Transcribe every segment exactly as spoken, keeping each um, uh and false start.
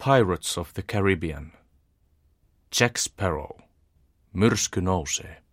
Pirates of the Caribbean. Jack Sparrow. Myrsky nousee.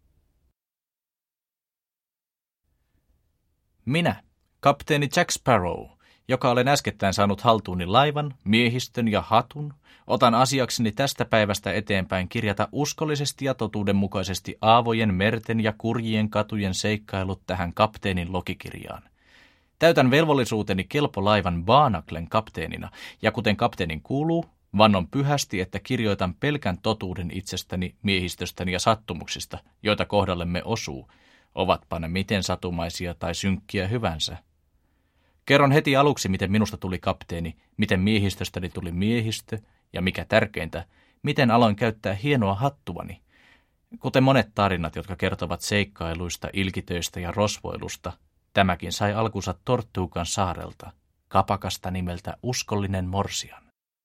Minä, kapteeni Jack Sparrow, joka olen äskettäin saanut haltuuni laivan, miehistön ja hatun, otan asiakseni tästä päivästä eteenpäin kirjata uskollisesti ja totuudenmukaisesti aavojen, merten ja kurjien katujen seikkailut tähän kapteenin logikirjaan. Täytän velvollisuuteni kelpo laivan Barnaclen kapteenina, ja kuten kapteenin kuuluu, vannon pyhästi, että kirjoitan pelkän totuuden itsestäni, miehistöstäni ja sattumuksista, joita kohdallemme osuu, ovatpa ne miten satumaisia tai synkkiä hyvänsä. Kerron heti aluksi, miten minusta tuli kapteeni, miten miehistöstäni tuli miehistö, ja mikä tärkeintä, miten aloin käyttää hienoa hattuani. Kuten monet tarinat, jotka kertovat seikkailuista, ilkitöistä ja rosvoilusta, tämäkin sai alkunsa Tortugan saarelta, kapakasta nimeltä Uskollinen morsian.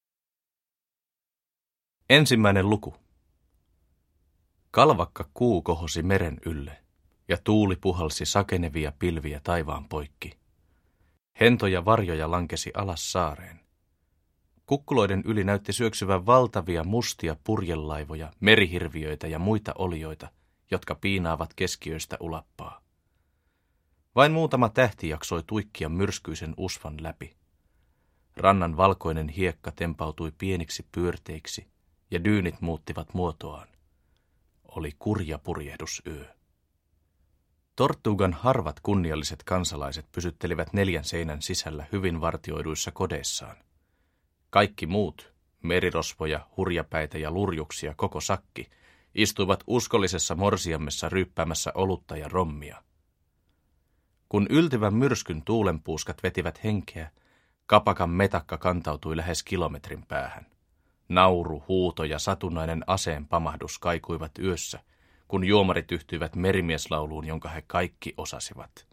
Ensimmäinen luku. Kalvakka kuu kohosi meren ylle, ja tuuli puhalsi sakenevia pilviä taivaan poikki. Hentoja varjoja lankesi alas saareen. Kukkuloiden yli näytti syöksyvän valtavia mustia purjelaivoja, merihirviöitä ja muita olioita, jotka piinaavat keskiöistä ulappaa. Vain muutama tähti jaksoi tuikkia myrskyisen usvan läpi. Rannan valkoinen hiekka tempautui pieniksi pyörteiksi, ja dyynit muuttivat muotoaan. Oli kurja purjehdusyö. Tortugan harvat kunnialliset kansalaiset pysyttelivät neljän seinän sisällä hyvin vartioiduissa kodeissaan. Kaikki muut, merirosvoja, hurjapäitä ja lurjuksia koko sakki, istuivat uskollisessa morsiammessa ryyppäämässä olutta ja rommia. Kun yltyvän myrskyn tuulenpuuskat vetivät henkeä, kapakan metakka kantautui lähes kilometrin päähän. Nauru, huuto ja satunnainen aseen pamahdus kaikuivat yössä, kun juomarit yhtyivät merimieslauluun, jonka he kaikki osasivat.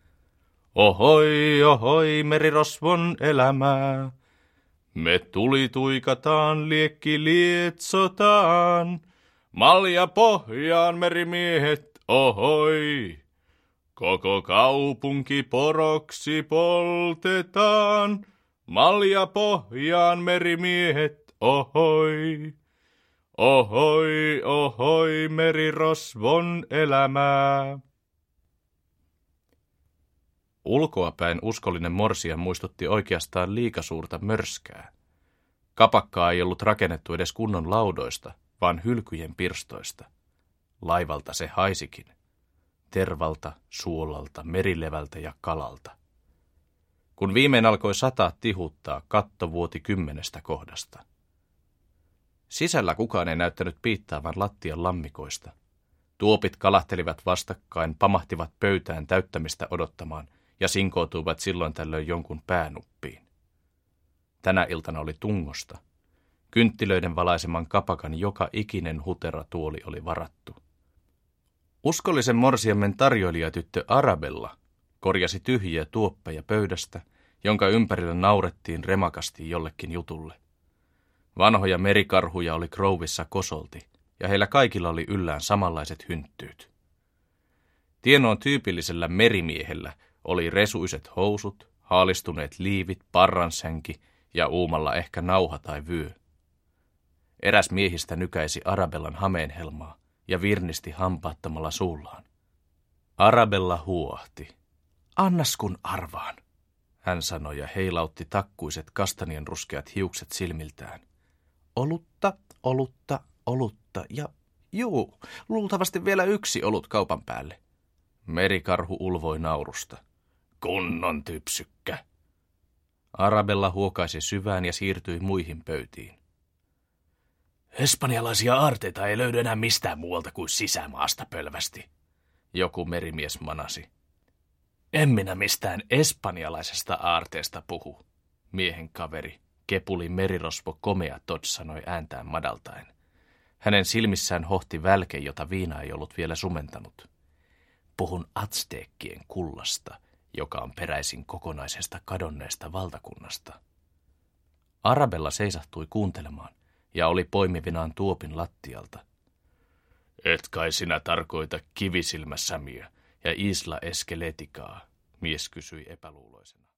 Ohoi, ohoi, merirosvon elämää, me tulituikataan, liekki lietsotaan, malja pohjaan merimiehet, ohoi. Koko kaupunki poroksi poltetaan, malja pohjaan merimiehet, ohoi. Ohoi, ohoi, merirosvon elämää. Ulkoapäin uskollinen morsian muistutti oikeastaan liikasuurta mörskää. Kapakkaa ei ollut rakennettu edes kunnon laudoista, vaan hylkyjen pirstoista. Laivalta se haisikin. Tervalta, suolalta, merilevältä ja kalalta. Kun viimein alkoi sataa tihuttaa, katto vuoti kymmenestä kohdasta. Sisällä kukaan ei näyttänyt piittaavan lattian lammikoista. Tuopit kalahtelivat vastakkain, pamahtivat pöytään täyttämistä odottamaan ja sinkoutuivat silloin tällöin jonkun päänuppiin. Tänä iltana oli tungosta. Kynttilöiden valaiseman kapakan joka ikinen hutera tuoli oli varattu. Uskollisen morsiammen tarjoilijatyttö Arabella korjasi tyhjiä tuoppeja pöydästä, jonka ympärillä naurettiin remakasti jollekin jutulle. Vanhoja merikarhuja oli Grovissa kosolti, ja heillä kaikilla oli yllään samanlaiset hynttyyt. Tienoon tyypillisellä merimiehellä oli resuiset housut, haalistuneet liivit, parransänki ja uumalla ehkä nauha tai vyö. Eräs miehistä nykäisi Arabellan hameenhelmaa ja virnisti hampaattomalla suullaan. Arabella huoahti. Annas kun arvaan, hän sanoi ja heilautti takkuiset kastanianruskeat hiukset silmiltään. Olutta, olutta, olutta ja juu, luultavasti vielä yksi olut kaupan päälle. Merikarhu ulvoi naurusta. Kunnon typsykkä. Arabella huokaisi syvään ja siirtyi muihin pöytiin. Espanjalaisia aarteita ei löydy enää mistään muualta kuin sisämaasta pölvästi, joku merimies manasi. En minä mistään espanjalaisesta aarteesta puhu, miehen kaveri, kepuli merirosvo komea Todd sanoi ääntään madaltaen. Hänen silmissään hohti välke, jota viina ei ollut vielä sumentanut. Puhun atsteekkien kullasta, joka on peräisin kokonaisesta kadonneesta valtakunnasta. Arabella seisahtui kuuntelemaan ja oli poimivinaan tuopin lattialta. Et kai sinä tarkoita kivisilmäsämiä ja Isla Eskeletikaa, mies kysyi epäluuloisena.